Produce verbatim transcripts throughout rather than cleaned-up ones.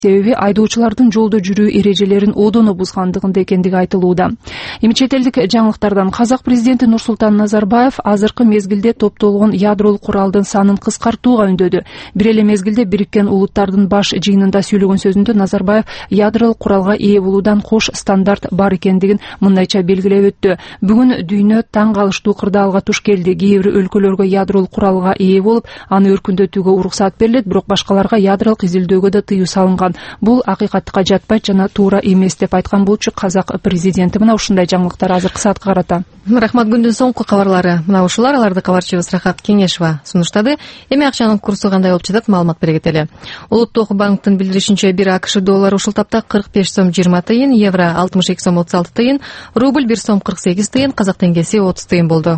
себеби айдоочулардын жолдо жүрүү эрежелерин одоно бузгандыгында экендиги айтылууда. Эми чет элдик жаңылыктардан казак президенти Нурсултан Назарбаев азыркы мезгилде топтолгон ядролук куралдын санын кыскартууга үндөдү. Бир эле мезгилде Бириккен Улуттардын баш жыйынында сүйлөгөн сөзүндө Назарбаев ядролук куралга ээ болуудан кош стандарт бар экендигин мындайча белгилеп өттү. Бүгүн дүйнө таң калыштуу кырдаалга туш келди. Кээ бир өлкөлөргө ядролук куралга ээ болуп, аны өркүндөтүүгө уруксат берилет, бирок башкаларга ядролук изилдөөгө да тыюу салынган. Бул акыйкаттыкка жатпайт жана туура эмес деп айткан болчу казак президенти. Мына ушундай жаңылыктар азыркы саатка карата. Рахмат. Күндүн соңку кабарлары мына ушулар. Аларды кабарчыбыз Рахат Кеңешова сунуштады. Эми акчанын курсу кандай болуп жатат, маалымат бере кетели. Улуттук банктын билдиришинче, бир АКШ доллары ушул тапта кырк беш сом жыйырма тыйын, евро алтымыш эки сом отуз алты тыйын, рубль бир сом кырк сегиз тыйын, казак теңгеси отуз тыйын болду.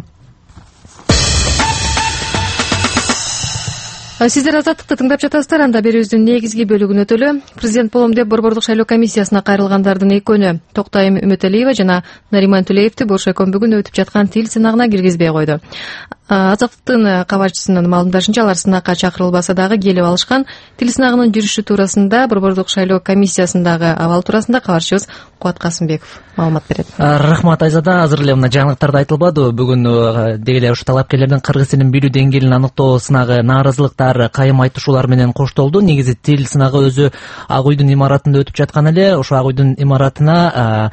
Сиздер Азаттыкты тыңдап жатасыздар. Анда берүүбүздүн негизги бөлүгүн өтөлү. Президент болом деп Борбордук шайлоо комиссиясына кайрылгандардын экөөнү Токтайым Үмөталиева жана Нариман Түлеевди Боршайком бүгүн өтүп жаткан тил сынагына киргизбей койду. Азаттыктын кабарчысынын маалымдашынча, алар сынакка чакырылбаса дагы келип алышкан. Тил сынагынын жүрүшү туурасында, Борбордук шайлоо комиссиясындагы абал туурасында кабарчыбыз Кубат Касымбеков маалымат берет. Рахмат Айзада. Азыр эле мына жаңылыктарда айтылбады. Бүгүн деги эле ушу талапкерлердин кыргыз тилин билүү деңгээлин аныктоо сынагы нааразылыктар, кайым айтышуулар менен коштолду. Негизи тил сынагы өзү Ак уйдун имаратында өтүп жаткан эле. Ошо Ак уйдун имаратына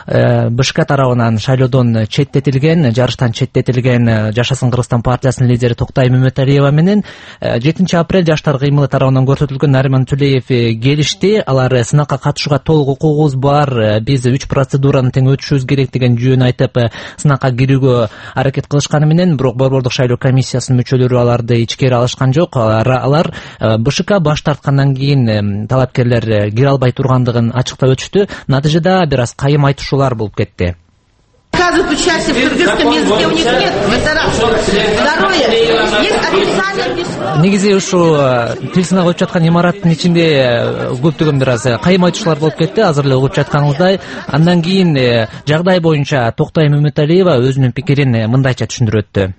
БШК тарабынан шайлоодон четтетилген, жарыштан четтетилген Жашасын Кыргызстан партиясынын лидери Токтайым Үмөталиева менен жетинчи апрель Жаштар кыймылы тарабынан көрсөтүлгөн Нариман Түлеев келишти. Алар сынакка катышууга толук укугубуз бар, биз үч процедураны тең өтүшүбүз керек деген жүйөнү айтып сынакка кирүүгө аракет кылышканы менен, бирок Борбордук шайлоо комиссиясынын мүчөлөрү аларды ичкери алышкан жок. Алар БШК баш тарткандан кийин талапкерлер кире албай тургандыгын ачыктап өтүштү. Натыйжада бир аз кайым айтышуулар болуп кетти. Отказывают участие в кыргызском языке, у них нет. Это раз. Второе. Есть официальное письмо. Негизи ушу тил сынагы өтүп жаткан имараттын ичинде көптөгөн бир аз кайым айтышуулар болуп кетти. Азыр эле угуп жатканыңыздай. Андан кийин жагдай боюнча Токтайым Үмөталиева өзүнүн пикирин мындайча түшүндүрүп өттү.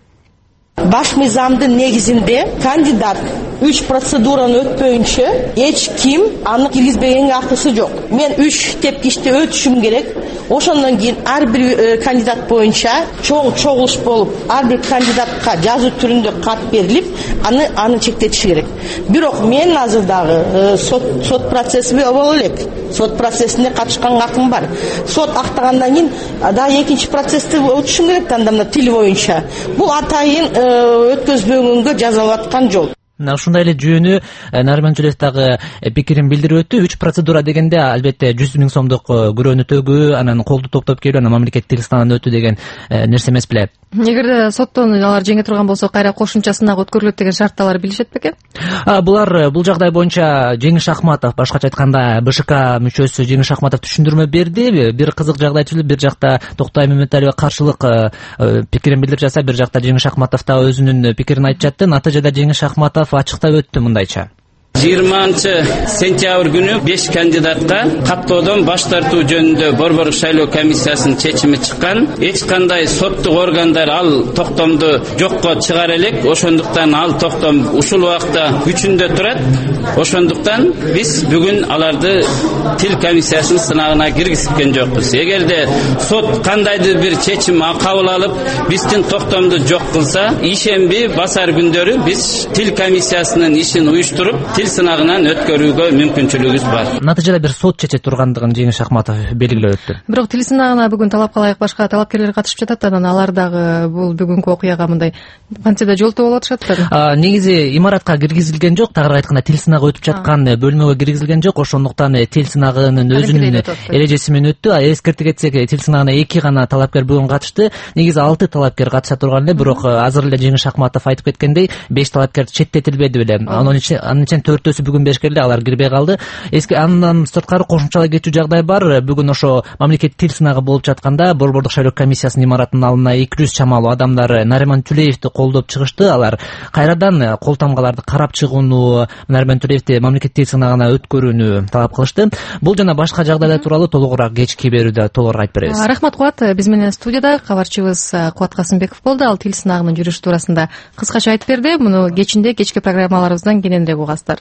Баш мыйзамдын негизинде кандидат үч процедураны өтпөйүнчө эч ким аны киргизбегенге акысы жок. Мен үч тепкичти өтүшүм керек. Ошондон кийин ар бир кандидат боюнча чоң чогулуш болуп, ар бир кандидатка жазуу түрүндө кат берилип, аны аны чектетиш керек. Бирок мен азыр дагы сот сот процесси боло элек. Сот процессине катышканга акым бар. Сот актагандан кийин дагы экинчи процессти өтүшүм керек анда тил боюнча. Бул атайын өткөзбөгөнгө жазалап аткан жол. Ушундай эле жүйөнү Нариман Түлеев дагы пикирин билдирип өттү. Үч процедура дегенде албетте жүз миң сомдук күрөөнү төгүү, анан колду топтоп келүү, анан мамлекеттик тил сынагынан өтүү деген нерсе эмес беле. Эгерде соттон алар жеңе турган болсо, кайра кошумча сынак өткөрүлөт деген шартталар билишет бекен? Булар бул жагдай боюнча Жеңиш Ахматов, башкача айтканда БШК мүчөсү Жеңиш Ахматов түшүндүрмө берди. Бир кызык жагдай түзүлүп, бир жакта Токтайым Үмөталиева каршылык пикирин билдирип жатса, бир жакта Жеңиш Ахматов да өзүнүн пикирин айтып жатты. Натыйжада Жеңиш Ахматов ачыктап өттү мындайча. жыйырманчы сентябрь күнү беш кандидатка каттоодон баш тартуу жөнүндө Борбордук шайлоо комиссиясынын чечими чыккан. Эч кандай соттук органдар ал токтомду жокко чыгар элек. Ошондуктан ал токтом ушул убакта күчүндө турат. Ошондуктан биз бүгүн аларды тил комиссиясынын сынагына киргизген жокпуз. Эгерде сот кандайдыр бир чечим кабыл алып, биздин токтомду жок кылса, ишемби басар күндөрү биз тил комиссиясынын ишин уюштуруп сынагынан өткөрүүгө мүмкүнчүлүгүбүз бар. Натыйжада бир сот чечет тургандыгын Жеңиш Ахматов белгилеп өттү. Бирок тил сынагына бүгүн талапка ылайык башка талапкерлер катышып жатат, анан алар дагы бул бүгүнкү окуяга мындай пансияда жолтоо болуп атышат. Негизи имаратка киргизилген жок, тагыраак айтканда тил сынагы өтүп жаткан бөлмөгө киргизилген жок. Ошондуктан тил сынагынын өзүнүн эрежеси менен өттү. Эскерте кетсек, тил сынагына эки гана талапкер бүгүн катышты. Негизи алты талапкер катыша турган эле, бирок азыр эле Жеңиш Ахматов айтып кеткендей, беш талапкер четтетилбеди беле. Анын үчүн төртөөсү бүгүн бешкерде, алар кирбей калды. Эски андан сырткары кошумчалай кетүү жагдай бар. Бүгүн ошо мамлекеттик тил сынагы болуп жатканда Борбордук шайлоо комиссиясынын имаратынын алдына эки жүз чамалуу адамдар Нариман Түлеевди колдоп чыгышты. Алар кайрадан кол тамгаларды карап чыгууну, Нариман Түлеевди мамлекеттик тил сынагына өткөрүүнү талап кылышты. Бул жана башка жагдайлар тууралуу толугураак кечки берүүдө толугураак айтып беребиз. Рахмат Кубат. Биз менен студияда кабарчыбыз Кубат Касымбеков болду. Ал тил сынагынын жүрүшү туурасында кыскача айтып берди. Муну кечинде кечки программаларыбыздан кененирээк угасыздар.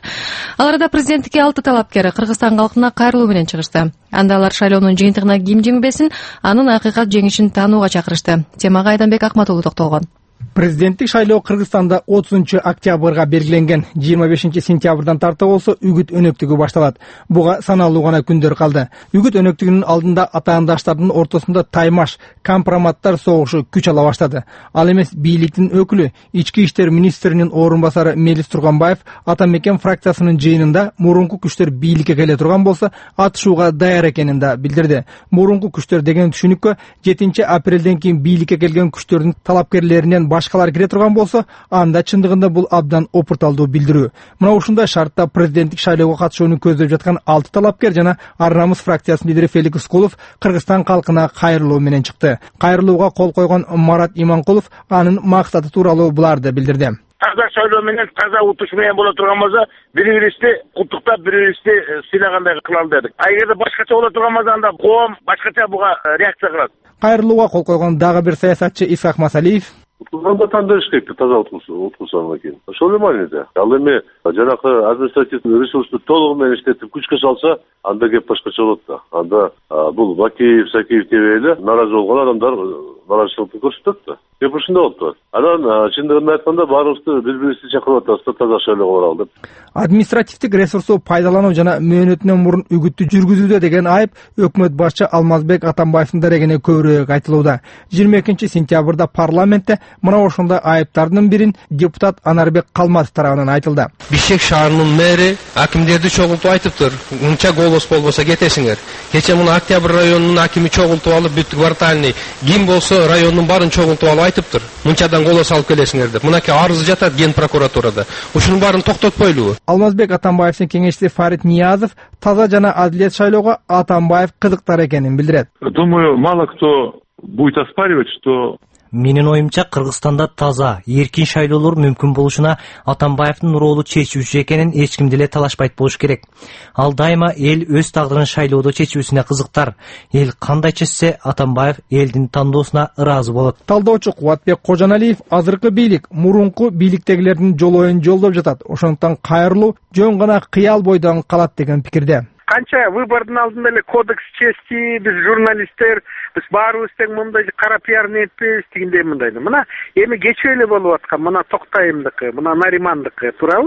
Аларда президенттикке алты талапкер Кыргызстан калкына кайрылуу менен чыгышты. Анда алар шайлоонун жыйынтыгына ким жеңбесин, анын акыйкат жеңишин таанууга чакырышты. Темага Айданбек Акматулу токтолгон. Президенттик шайлоо Кыргызстанда отузунчу октябрга белгиленген. жыйырма бешинчи сентябрдан тарта болсо үгүт өнөктүгү башталат. Буга саналуу гана күндөр калды. Үгүт өнөктүгүнүн алдында атаандаштардын ортосунда таймаш, компроматтар согушу күч ала баштады. Ал эмес бийликтин өкүлү, ички иштер министринин орун басары Мелис Турганбаев Ата Мекен фракциясынын жыйынында мурунку күчтөр бийликке келе турган болсо атышууга даяр экенин да билдирди. Мурунку күчтөр деген түшүнүккө жетинчи апрелден кийин бийликке келген күчтөрдүн талапкерлеринен башкалар кире турган болсо, анда чындыгында бул абдан опурталдуу билдирүү. Мына ушундай шартта президенттик шайлоого катышууну көздөп жаткан алты талапкер жана Ар Намыс фракциясынын лидери Феликс Кулов Кыргызстан калкына кайрылуу менен чыкты. Кайрылууга кол койгон Марат Иманкулов анын максаты тууралуу буларды билдирди. Таза шайлоо менен, таза утуш менен боло турган болсо, бири-бирибизди куттуктап, бири-бирибизди сыйлагандай кылалы дедик. А эгерде башкача боло турган болсо, анда коом башкача буга реакция кылат. Кайрылууга кол койгон дагы бир саясатчы Исхак Масалиев Анда тандырыш керек таза утулсанга кийин. Ошол мааниде. Ал эми жанакы административдик ресурсту толугу менен иштетип күчкө салса, анда кеп башкача болот да. Анда бул Бакиев, Сакиев деп эле наразы болгон адамдар наразычылыкты көрсөтөт да. Кеп ушундай болуп. Анан чындыгын айтканда баарыбызды бири-бирибизди чакырып атабыз, таза шайлоого баралы деп. Административдик ресурсту пайдалануу жана мөөнөтүнөн мурун үгүттү жүргүзүүдө деген айып өкмөт башчы Алмазбек Атамбаевдин дарегине көбүрөөк айтылууда. жыйырма экинчи сентябрда парламентте мына ошондой айыптардын бирин депутат Анарбек Калматов тарабынан айтылды. Бишкек шаарынын мэри акимдерди чогултуп айтыптыр. Мынча голос болбосо кетесиңер. Кече муну Октябрь районунун акими чогултуп алып, бүт квартальный ким болсо райондун баарын чогултуп алып айтыптыр. Мынчадан голос алып келесиңер деп. Мынакей арыз жатат Ген прокуратурада. Ушунун баарын токтотпойлубу? Алмазбек Атамбаевдин кеңешчиси Фарид Ниязов таза жана адилет шайлоого Атамбаев кызыктар экенин билдирет. Думаю, мало кто будет оспаривать, что Менин оюмча Кыргызстанда таза, эркин шайлоолор мүмкүн болушуна Атамбаевдин ролу чечүүчү экенин эч ким деле талашпайт болуш керек. Ал дайыма эл өз тагдырын шайлоодо чечүүсүнө кызыктар. Эл кандай чечсе, Атамбаев элдин тандоосуна ыраазы болот. Талдоочу Кубатбек Кожоналиев азыркы бийлик мурунку бийликтегилердин жолоюн жолдоп жатат. Ошондуктан кайрылуу жөн гана кыял бойдон калат деген пикирде. Канча выбордун алдында эле кодекс чести, биз журналисттер, биз баарыбыз тең мындай кара пиарны этпейбиз дегендей мындайды. Мына эми кечээ эле болуп аткан, мына Токтайымдыкы, мына Наримандыкы туурабы?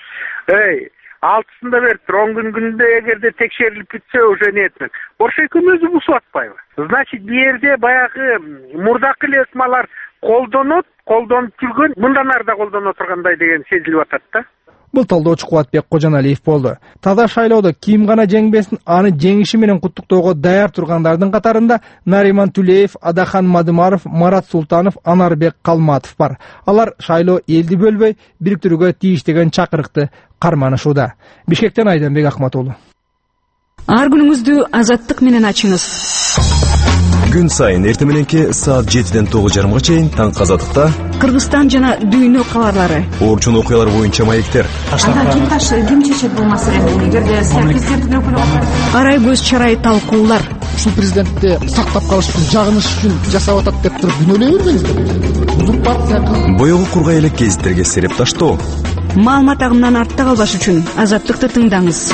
Эй, алтысында бериптир, он күн күндө эгерде текшерилип бүтсө уже не этмек. Боршойком өзү бусуп атпайбы? Значит, бу жерде баягы мурдакы эле ысмалар колдонот, колдонуп жүргөн, мындан ары да колдоно тургандай деген сезилип атат да. Бул талдоочу Кубатбек Кожоналиев болду. Таза шайлоодо ким гана жеңбесин, аны жеңиши менен куттуктоого даяр тургандардын катарында Нариман Түлеев, Адахан Мадымаров, Марат Султанов, Анарбек Калматов бар. Алар шайлоо элди бөлбөй, бириктирүүгө тийиш деген чакырыкты карманышууда. Бишкектен Айданбек Акматулу. Ар күнүңүздү азаттык менен ачыңыз. Күн сайын эртең мененки саат жетиден тогуз жарымга чейин Таң Азаттыкта Кыргызстан жана дүйнө кабарлары, орчун окуялар боюнча маектер. Анда ким таш ким чечет бул маселени? Эгерде президенттин өкүлү карай көз чарай талкуулар. Ушул президентти сактап калыш үчүн, жагыныш үчүн жасап атат деп туруп күнөөлөй бербеңиздер. Узурпация. Боёгу кургай элек гезиттерге сереп таштоо. Маалымат агымынан артта калбаш үчүн Азаттыкты тыңдаңыз.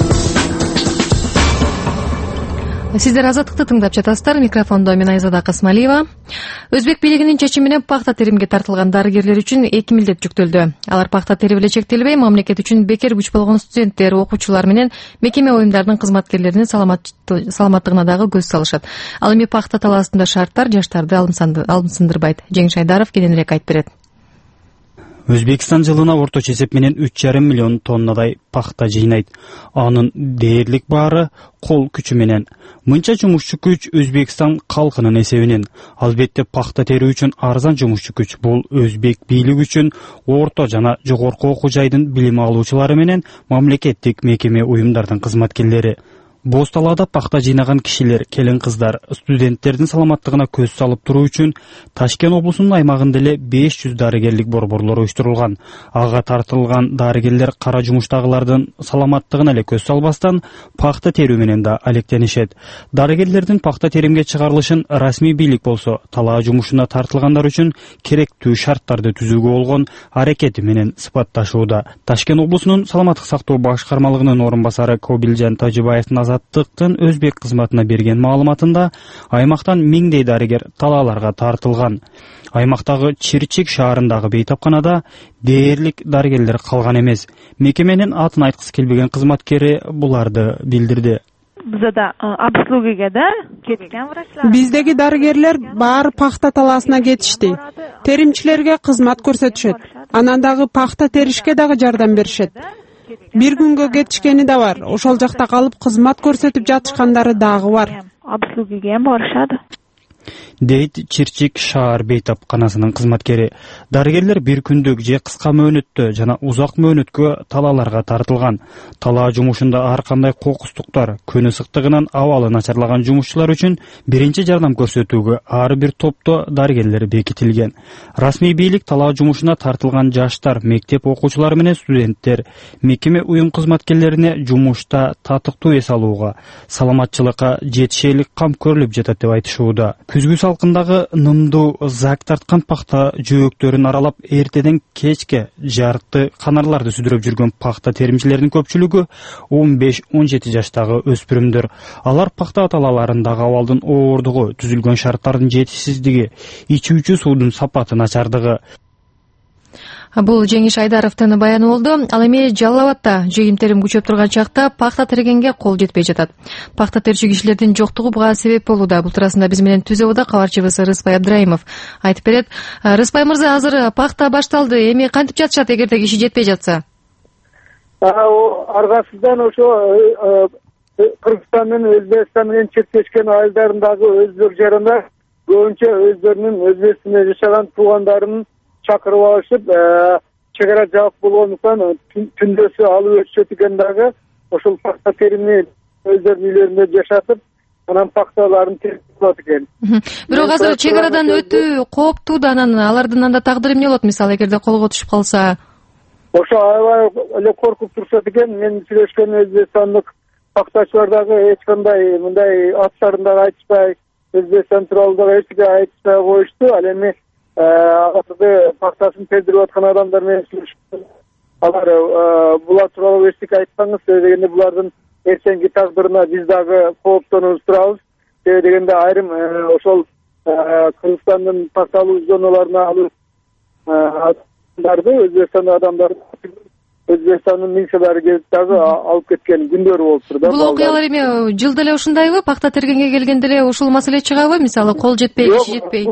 Сиздер Азаттыкты тыңдап жатасыздар. Микрофондо мен Айзада Касмалиева. Өзбек бийлигинин чечими менен пахта теримге тартылган дарыгерлер үчүн эки милдет жүктөлдү. Алар пахта тери эле чектелбей, мамлекет үчүн бекер күч болгон студенттер, окуучулар менен мекеме уюмдардын кызматкерлеринин саламаттыгына дагы көз салышат. Ал эми пахта талаасында шарттар жаштарды алымсындырбайт. Жеңиш Айдаров кененирээк айтып берет. Өзбекстан жылына орточо эсеп менен үч жарым миллион тоннадай пахта жыйнайт. Анын дээрлик баары кол күчү менен. Мынча жумушчу күч Өзбекстан калкынын эсебинен. Албетте пахта терүү үчүн арзан жумушчу күч. Бул өзбек бийлиги үчүн орто жана жогорку окуу жайдын билим алуучулары менен мамлекеттик мекеме уюмдардын кызматкерлери. Боз талаада пахта жыйнаган кишилер, келин кыздар, студенттердин саламаттыгына көз салып туруу үчүн Ташкент облусунун аймагында эле беш жүз дарыгерлик борборлор уюштурулган. Ага тартылган дарыгерлер кара жумуштагылардын саламаттыгына эле көз салбастан пахта терүү менен да алектенишет. Дарыгерлердин пахта теримге чыгарылышын расмий бийлик болсо, талаа жумушуна тартылгандар үчүн керектүү шарттарды түзүүгө болгон аракети менен сыпатташууда. Ташкент облусунун саламаттык сактоо башкармалыгынын орун басары Кобилжан Тажыбаевдин Азаттыктын Өзбек кызматына берген маалыматында аймактан миңдей дарыгер талааларга тартылган. Аймактагы Чирчик шаарындагы бейтапканада дээрлик дарыгерлер калган эмес. Мекеменин атын айткысы келбеген кызматкери буларды билдирди. Бизде обслугага да кеткен врачлар. Биздеги дарыгерлер баары пахта талаасына кетишти. Теримчилерге кызмат көрсөтүшөт. Анан дагы пахта теришке дагы жардам беришет. Бир күнгө кетишкени да бар. Ошол жакта калып кызмат көрсөтүп жатышкандары дагы бар. Обслугага барышады. Дейт Чирчик шаар бейтапканасынын кызматкери. Дарыгерлер бир күндүк же кыска мөөнөттө жана узак мөөнөткө талааларга тартылган. Талаа жумушунда ар кандай кокустуктар, күн ысыктыгынан абалы начарлаган жумушчулар үчүн биринчи жардам көрсөтүүгө ар бир топто дарыгерлер бекитилген. Расмий бийлик талаа жумушуна тартылган жаштар, мектеп окуучулары менен студенттер, мекеме уюм кызматкерлерине жумушта татыктуу эс алууга, саламатчылыкка жетишерлик кам көрүлүп жатат деп айтышууда. Күзгү салкындагы нымдуу зак тарткан пахта жөөктөрүн аралап эртеден кечке жарықты канарларды сүдүрөп жүргөн пахта теримчилердин көпчүлүгү он беш он жети жаштагы өспүрүмдөр. Алар пахта талааларындагы абалдын ооругу, түзүлгөн шарттардын жетишсиздиги, ичүүчү суудун сапаты начардыгы. Бул Жеңиш Айдаровдун баяны болду. Ал эми Жалал Абадта жыйын терим күчөп турган чакта пахта тергенге кол жетпей жатат. Пахта терчү кишилердин жоктугу буга себеп болууда. Бул туурасында биз менен Түз Ободо кабарчыбыз Рыспай Абдраимов айтып берет. Рыспай мырза, азыр пахта башталды. Эми кантип жатышат эгерде киши жетпей жатса? Аргасыздан ошо Кыргызстандын Өзбекстан менен чектешкен айылдарындагы өздөр жаранда көбүнчө өздөрүнүн Өзбекстанда жашаган туугандарынын чакырып алышып, чек ара жабык болгондуктан түндөсү алып өтүшөт экен дагы ошол пахта теримini өздөрүнүн үйлөрүндө жашатып, анан пахталарын терип алат экен. Бирок азыр чек арадан өтүү кооптуу да, анан алардын анда тагдыры эмне болот, мисалы эгерде колго түшүп калса? Ошо аябай эле коркуп турушат экен. Мен сүйлөшкөн өзбекстандык пахтачылар дагы эч кандай мындай аттарын дагы айтышпай, Өзбекстан тууралуу дагы эч нерсе айтышпай коюшту. Ал эми аларды пахтасын тездирип аткан адамдар менен сүйлөшүп, алар булар тууралуу эчтеке айтпаңыз, дегенде булардын эртеңки тагдырына биз дагы кооптонуп турабыз. Себеби дегенде айрым ошол Кыргызстандын пахталуу зоналарына алып адамдарды, Өзбекстандын адамдарды Өзбекстандын милициялары келип дагы алып кеткен күндөрү болуптур да. Бул окуялар эми жылда эле ушундайбы? Пахта тергенге келгенде эле ушул маселе чыгабы? Мисалы кол жетпей, киши жетпей.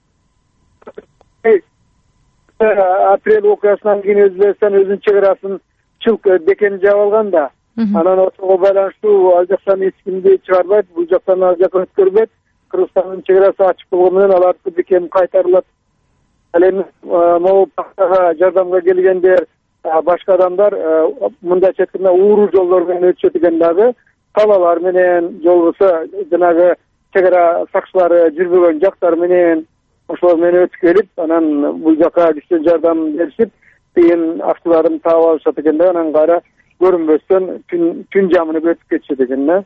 Апрель окуясынан кийин Өзбекстан өзүнүн чек арасын чылк бекени жаап алган да. Анан ошого байланыштуу ал жактан эч кимди чыгарбайт, бул жактан ал жакка өткөрбөйт. Кыргызстандын чек арасы ачык болгону менен алардын бекени кайтарылат. Ал эми могу пахтага жардамга келгендер, башка адамдар мындай четкине ууруу жолдор менен өтүшөт экен дагы. Талаалар менен, жолбосо жанагы чек ара сакчылары жүрбөгөн жактар менен ошол менен өтүп келип, анан бул жака күчтөн жардам беришип, тыйын актыларын таап алышат экен да, анан кайра көрүнбөстөн түн жамынып өтүп кетишет экен да.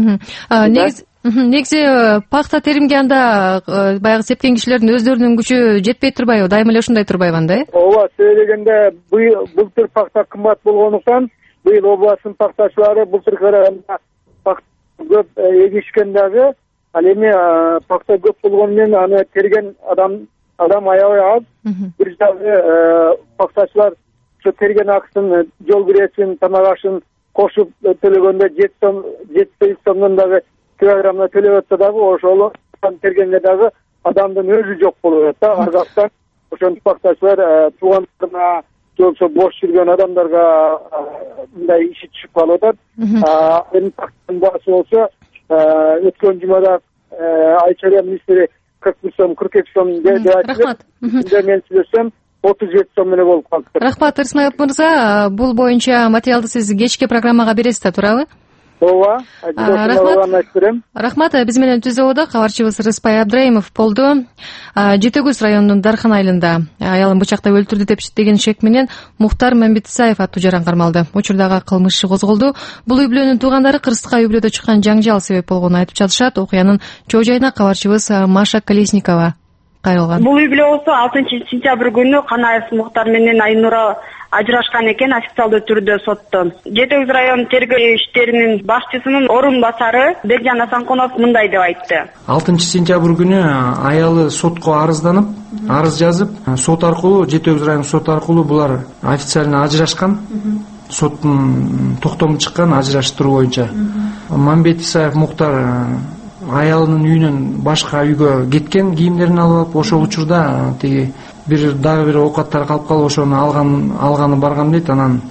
Негизи пахта теримге анда баягы сепкен кишилердин өздөрүнүн күчү жетпей турбайбы? Дайыма эле ушундай турбайбы анда? Ооба, себеби дегенде былтыр пахта кымбат болгондуктан быйыл областын пахтачылары былтыркы караганда пахта көп эгишкен дагы. Ал эми пахта көп болгону менен аны терген адам адам аябай аз. Бир жагы пахтачылар ошо терген акысын, жол киресин, тамак ашын кошуп төлөгөндө жети сом, жети сегиз сомдон дагы килограммына төлөп атса дагы ошол тергенге дагы адамдын өзү жок болуп атат да. Аргастан ошентип пахтачылар туугандарына, жоксо бош жүргөн адамдарга мындай иши түшүп калып атат. Эми пахтанын баасы болсо өткөн жумада Айчария министри кырк бир сом, кырк эки сом деп айтты. Рахмат. Мен сүйлөсөм отуз жети сом менен болуп калды. Рахмат, Рысмаев мырза. Бул боюнча материалды сиз кечки программага бересиз да, туурабы? ооба рахмат айтып берем. Рахмат. Биз менен түзөөдө кабарчыбыз Рыспай Абдраимов болду. Жети көз районунун Дархан айылында аялын бычактап өлтүрдү деп деген шек менен Мухтар Мамбетисаев аттуу жаран кармалды. Учурдагы кылмыш иши козголду. Бул үй бүлөнүн туугандары кырсыкка үй бүлөдө чыккан жаңжал себеп болгонун айтып жатышат. Окуянын чоо жайына кабарчыбыз Маша Колесникова кайрылган. Бул үй бүлө болсо алтынчы сентябрь күнү Канаев Мухтар менен Айнура ажырашкан экен, официалдуу түрдө сотто. Жети көз район тергөө иштеринин башчысынын орун басары Бекжан Асанкунов мындай деп айтты. алтынчы сентябрь күнү аялы сотко арызданып, арыз жазып, сот аркылуу, Жети көз район сот аркылуу булар официально ажырашкан. Соттун токтому чыккан ажыраштыруу боюнча. Мамбетисаев Мухтар аялынын үйүнөн башка үйгө кеткен, кийимдерин алып алып, ошол учурда тиги бир дагы бир оокаттар калып калып ошону алган алганы барган дейт. Анан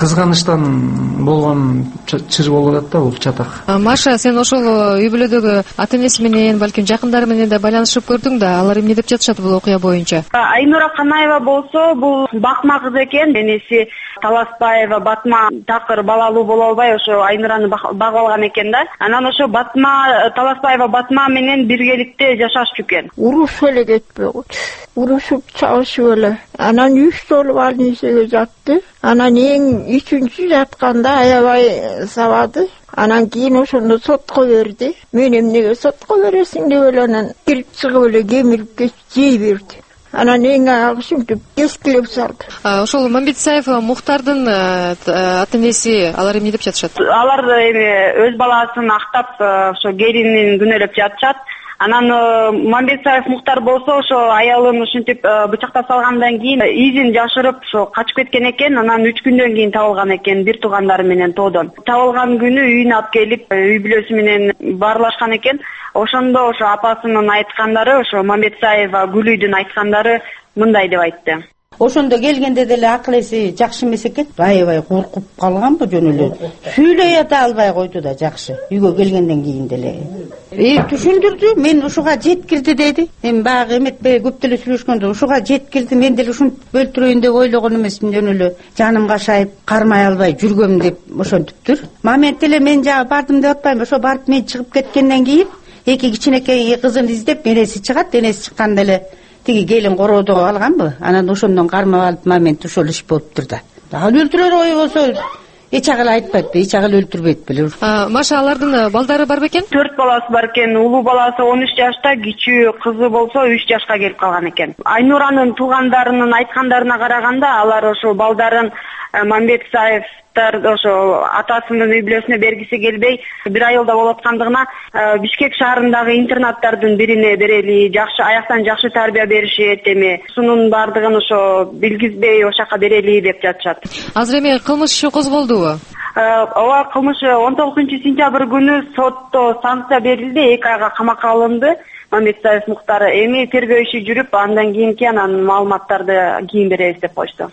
кызганычтан болгон чыр болуп атат да бул чатак. Маша, сен ошол үй бүлөдөгү ата энеси менен, балким жакындары менен да байланышып көрдүң да, алар эмне деп жатышат бул окуя боюнча? Айнура Канаева болсо бул бакма кыз экен. Энеси Таласпаева Батма такыр балалуу боло албай ошо Айнураны багып алган экен да. Анан ошо Батма Таласпаева Батма менен биргеликте жашашчу экен. Урушуп эле кетпей, урушуп чабышып эле. Анан үч жолу больницага жатты. Анан эң үчүнчү жатканда аябай сабады. Анан кийин ошондо сотко берди. Мен эмнеге сотко бересиң деп эле анан кирип чыгып эле кемирип кетип жей берди. Анан эң аягы ушинтип кескилеп салды. Ошол Мамбетисаев Мухтардын ата энеси алар эмне деп жатышат? Алар эми өз баласын актап ошо келинин күнөөлөп жатышат. Анан Мамбетисаев Мухтар болсо ошо аялын ушинтип бычактап салгандан кийин изин жашырып ошо качып кеткен экен. Анан үч күндөн кийин табылган экен бир туугандары менен тоодон. Табылган күнү үйүнө алып келип үй бүлөсү менен баарлашкан экен. Ошондо ошо апасынын айткандары, ошо Мамбетисаева Гүлүйдүн айткандары мындай деп айтты. Ошондо келгенде деле акыл эси жакшы эмес экен. Аябай коркуп калганбы жөн эле. Сүйлөй ата албай койду да жакшы. Үйгө келгенден кийин деле. Э, түшүндүрдү. Мен ушуга жеткирди деди. Эми баягы эметпей көп деле сүйлөшкөндө ушуга жеткирди. Мен деле ушинтип өлтүрөйүн деп ойлогон эмесмин, жөн эле жаным кашайып, кармай албай жүргөм деп ошентиптир. Момент эле мен жагы бардым деп атпайм. Ошо барып мен чыгып кеткенден кийин эки кичинекей кызын издеп энеси чыгат. Энеси чыкканда эле тиги келин короодо алганбы? Анан ошондон кармап алып момент ошол иш болуптур да. Ал өлтүрөр ой болсо эч агыл айтпайт, эч агыл өлтүрбөйт беле. Маша, алардын балдары бар бекен? Төрт баласы бар экен. Улуу баласы он үч жашта, кичүү кызы болсо үч жашка келип калган экен. Айнуранын туугандарынын айткандарына караганда, алар ошо балдарын Мамбетисаевтар ошо атасынын үй бүлөсүнө бергиси келбей, бир айылда болуп аткандыгына Бишкек шаарындагы интернаттардын бирине берели, жакшы аяктан жакшы тарбия беришет, эми сунун бардыгын ошо билгизбей ошол жака берели деп жатышат. Азыр эми кылмыш иши козголдубу? Ооба, кылмыш он тогузунчу сентябрь күнү сотто санкция берилди, эки айга камакка алынды. Мамбетисаев Мухтар эми тергөө иши жүрүп, андан кийинки анан маалыматтарды кийин беребиз деп коюшту.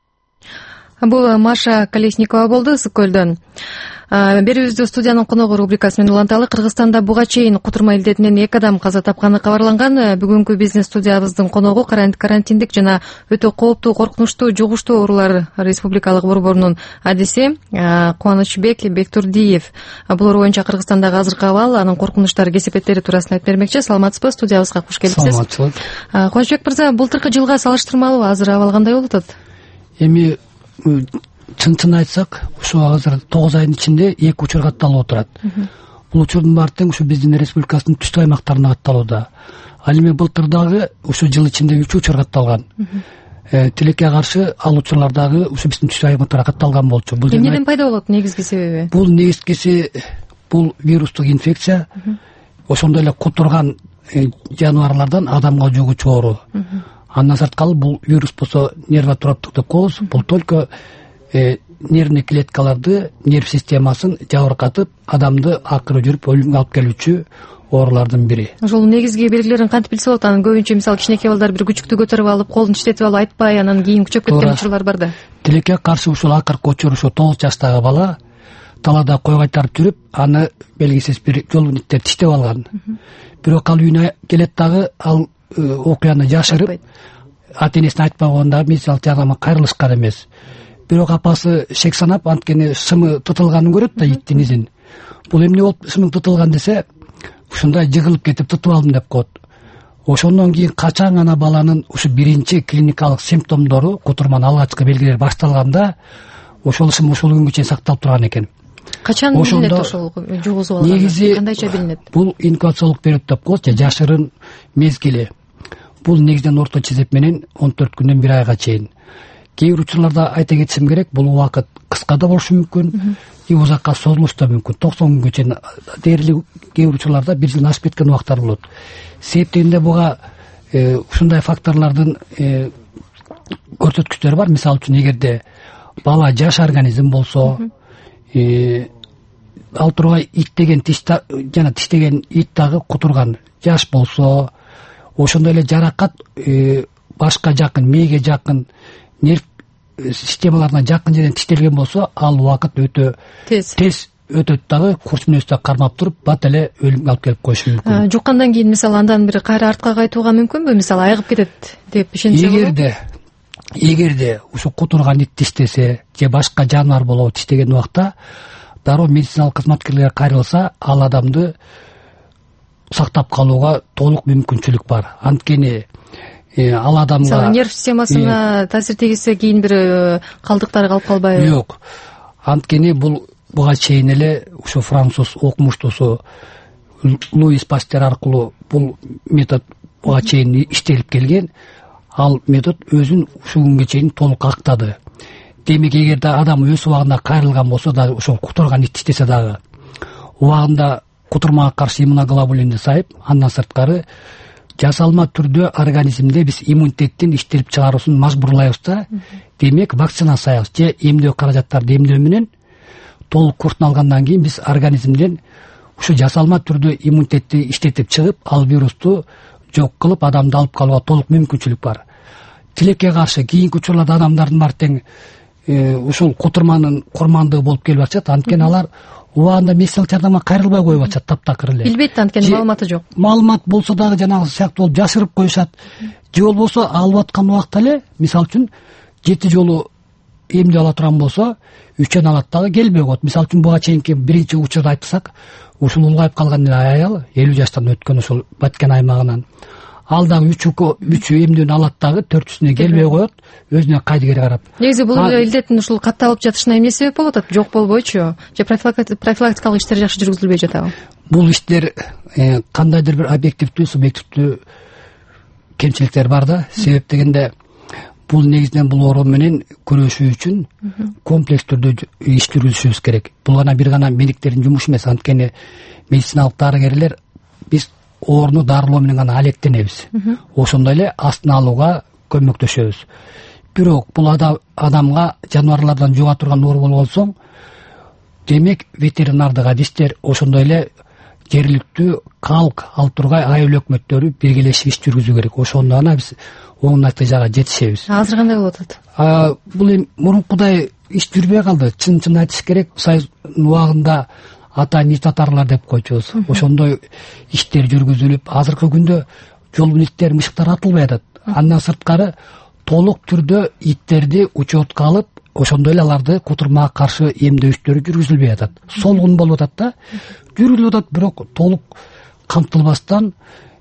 Бул Маша Колесникова болду Ысык көлдөн. Берүүбүздө студиянын коногу рубрикасы менен уланталы. Кыргызстанда буга чейин кутурма илдетинен эки адам каза тапканы кабарланган. Бүгүнкү бизнес студиябыздын коногу карантиндик жана өтө кооптуу, коркунучтуу, жугуштуу оорулар республикалык борборунун адиси Кубанычбек Бектурдиев. Бул оору боюнча Кыргызстандагы азыркы абал, анын коркунучтары, кесепеттери туурасында айтып бермекчи. Саламатсызбы? Студиябызга куш келипсиз. Саламатчылык. Кубанычбек мырза, былтыркы жылга салыштырмалуу азыр абал кандай болуп атат? Эми чын-чын айтсак, ушу азыр тогуз айдын ичинде эки учур катталып отурат. Бул учурдун баары тең ушу биздин республикабыздын түштүк аймактарына катталууда. Ал эми былтыр дагы ушу жыл ичинде үч учур катталган. Тилекке каршы ал учурлар дагы ушу биздин түштүк аймактарга катталган болчу. Бул эмнеден пайда болот, негизги себеби? Бул негизгиси бул вирустук инфекция. Ошондой эле кутурган жаныбарлардан адамга жугуучу оору. Андан сырткары бул вирус болсо нервотроптук деп коебуз. Бул только нервный клеткаларды, нерв системасын жабыркатып, адамды акыры жүрүп өлүмгө алып келүүчү оорулардын бири. Ошол негизги белгилерин кантип билсе болот? Анан көбүнчө мисалы кичинекей балдар бир күчүктү көтөрүп алып, колун иштетип алып айтпай, анан кийин күчөп кеткен учурлар бар да. Тилекке каршы ушул акыркы учур ушу тогуз жаштагы бала талаада кой кайтарып жүрүп, аны белгисиз бир жол бүнүттер тиштеп алган. Бирок ал үйүнө келет дагы, ал окуяны жашырып, ата энесине айтпай койгонда медициналык жардамга кайрылышкан эмес. Бирок апасы шек санап, анткени сымы тытылганын көрөт да иттин изин. бул эмне болуп ысымың тытылган десе ушундай жыгылып кетип тытып алдым деп коет. Ошондон кийин качан гана баланын ушу биринчи клиникалык симптомдору, кутурманын алгачкы белгилери башталганда ошол ысым ушул күнгө чейин сакталып турган экен. Качан билинет ошол жугузуп алган? Негизи кандайча билинет? Бул инкубациялык период деп коет, же жашырын мезгили. Бул негизинен орточо эсеп менен он төрт күндөн бир айга чейин. Кээ бир учурларда айта кетишим керек, бул убакыт кыска да болушу мүмкүн, и узакка созулушу да мүмкүн. токсон күнгө чейин дээрлик кээ бир учурларда бир жылдан ашып кеткен убактар болот. Себептегинде буга ушундай факторлордун көрсөткүчтөрү бар. Мисалы үчүн эгерде бала жаш организм болсо, ал тургай иттеген тиш жана тиштеген ит дагы кутурган жаш болсо, ошондой эле жаракат башка жакын, мээге жакын, нерв системаларына жакын жерден тиштелген болсо, ал убакыт өтө тез тез өтөт дагы, курч мүнөздө кармап туруп бат эле өлүмгө алып келип коюшу мүмкүн. Жуккандан кийин мисалы андан бир кайра артка кайтууга мүмкүнбү? Мисалы айыгып кетет деп ишенсе болобу? Эгерде эгерде ушу кутурган ит тиштесе же башка жаныбар болобу тиштеген убакта дароо медициналык кызматкерлерге кайрылса, ал адамды сактап калууга толук мүмкүнчүлүк бар. Анткени ал адамга нерв системасына таасир тийгизсе кийин бир калдыктар калып калбайбы? Жок. Анткени бул буга чейин эле ушу француз окумуштуусу Луис Пастер аркылуу бул метод буга чейин иштелип келген. Ал метод өзүн ушул күнгө чейин толук актады. Демек, эгерде адам өз убагында кайрылган болсо дагы, ошол кутурган ит тиштесе дагы, убагында кутурмага каршы иммуноглобулинди сайып, андан сырткары жасалма түрдө организмде биз иммунитеттин иштелип чыгаруусун мажбурлайбыз да, демек вакцина сайабыз же эмдөө каражаттарды эмдөө менен толук куртун алгандан кийин биз организмден ушу жасалма түрдө иммунитетти иштетип чыгып, ал вирусту жок кылып адамды алып калууга толук мүмкүнчүлүк бар. Тилекке каршы кийинки учурларда адамдардын баары тең ушул кутурманын курмандыгы болуп келип атышат. Анткени алар убагында медициналык жардамга кайрылбай коюп атышат, таптакыр эле. Билбейт, анткени маалыматы жок. Маалымат болсо дагы жанагы сыяктуу болуп жашырып коюшат. Же болбосо алып аткан убакта эле, мисалы үчүн жети жолу эмдөө ала турган болсо, үчөн алат дагы келбей коет. Мисалы үчүн буга чейинки биринчи учурда айтсак, ушул улгайып калган эле аял элүү жаштан өткөн ушул Баткен аймагынан. Ал дагы үч үч эмдөөнү алат дагы төртүсүнө келбей коет, өзүнө кайдыгер карап. Негизи бул илдеттин ушул катталып жатышына эмне себеп болуп атат? Жок болбойчу? Же профилактикалык иштер жакшы жүргүзүлбөй жатабы? Бул иштер кандайдыр бир объективдүү, субъективдүү кемчиликтер бар да. Себеп дегенде бул негизинен бул оору менен күрөшүү үчүн комплекс түрдө иш жүргүзүшүбүз керек. Бул гана бир гана медиктердин жумушу эмес, анткени медициналык дарыгерлер биз ооруну дарылоо менен гана алектенебиз. Ошондой эле астын алууга көмөктөшөбүз. Бирок бул адамга жаныбарлардан жуга турган оору болгон соң, демек ветеринардык адистер, ошондой эле жергиликтүү калк ал тургай айыл өкмөттөрү биргелешип иш жүргүзүү керек. Ошондо гана биз оң натыйжага жетишебиз. Азыр кандай болуп атат? Бул эми мурункудай иш жүрбөй калды. Чын-чын айтыш керек, Союздун убагында ата ит атарлар деп койчубуз. Ошондой иштер жүргүзүлүп, азыркы күндө жолбун иттер, мышыктар атылбай атат. Андан сырткары толук түрдө иттерди учетко алып, ошондой эле аларды кутурмага каршы эмдөө иштери жүргүзүлбөй атат. Солгун болуп атат да, жүрүлүп атат, бирок толук камтылбастан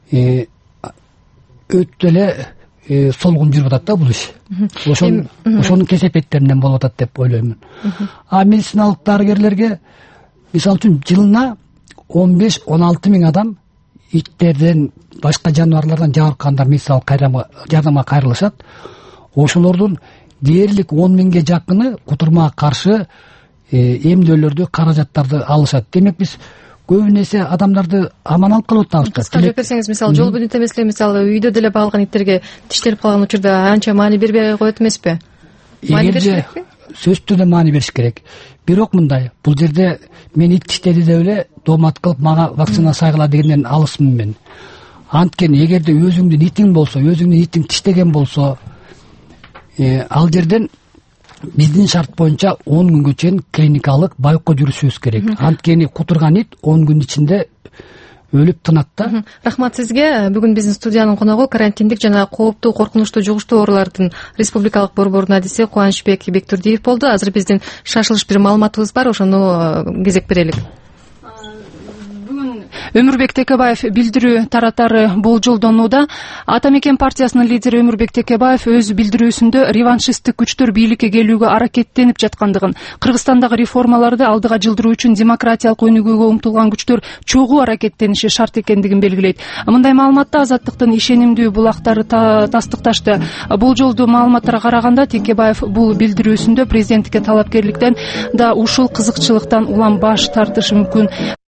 өтө эле солгун жүрүп атат да бул иш. Ошон ошонун кесепеттеринен болуп атат деп ойлоймун. А медициналык дарыгерлерге мисалы үчүн жылына он беш он алты миң адам иттерден, башка жаныбарлардан жабыркагандар медициналык жардамга кайрылышат. Ошолордун дээрлик он миңге жакыны кутурмага каршы эмдөөлөрдү, каражаттарды алышат. Демек биз көбүн эсе адамдарды аман алып калып атабыз. Кыска жооп берсеңиз, мисалы жолбун ит эмес эле, мисалы үйдө деле багылган иттерге тиштелип калган учурда анча маани бербей коет эмеспи? Маани бериш керекпи? Сөзсүз түрдө маани бериш керек. Бирок мындай, бул жерде мен ит тиштеди деп эле доомат кылып мага вакцина сайгыла дегенден алысмын мен. Анткени эгерде өзүңдүн итиң болсо, өзүңдүн итиң тиштеген болсо, ал жерден биздин шарт боюнча он күнгө чейин клиникалык байкоо жүрүшүбүз керек. Анткени кутурган ит он күн ичинде өлүп тынат да. Рахмат сизге. Бүгүн биздин студиянын коногу карантиндик жана кооптуу, коркунучтуу, жугуштуу оорулардын республикалык борборунун адиси Кубанычбек Бектурдиев болду. Азыр биздин шашылыш бир маалыматыбыз бар, ошону кезек берелик. Өмүрбек Текебаев билдирүү таратары болжолдонууда. Ата мекен партиясынын лидери Өмүрбек Текебаев өз билдирүүсүндө реваншисттик күчтөр бийликке келүүгө аракеттенип жаткандыгын, Кыргызстандагы реформаларды алдыга жылдыруу үчүн демократиялык өнүгүүгө умтулган күчтөр чогуу аракеттениши шарт экендигин белгилейт. Мындай маалыматты Азаттыктын ишенимдүү булактары тастыкташты. Болжолдуу маалыматтарга караганда Текебаев бул билдирүүсүндө президенттикке талапкерликтен да ушул кызыкчылыктан улам баш тартышы мүмкүн.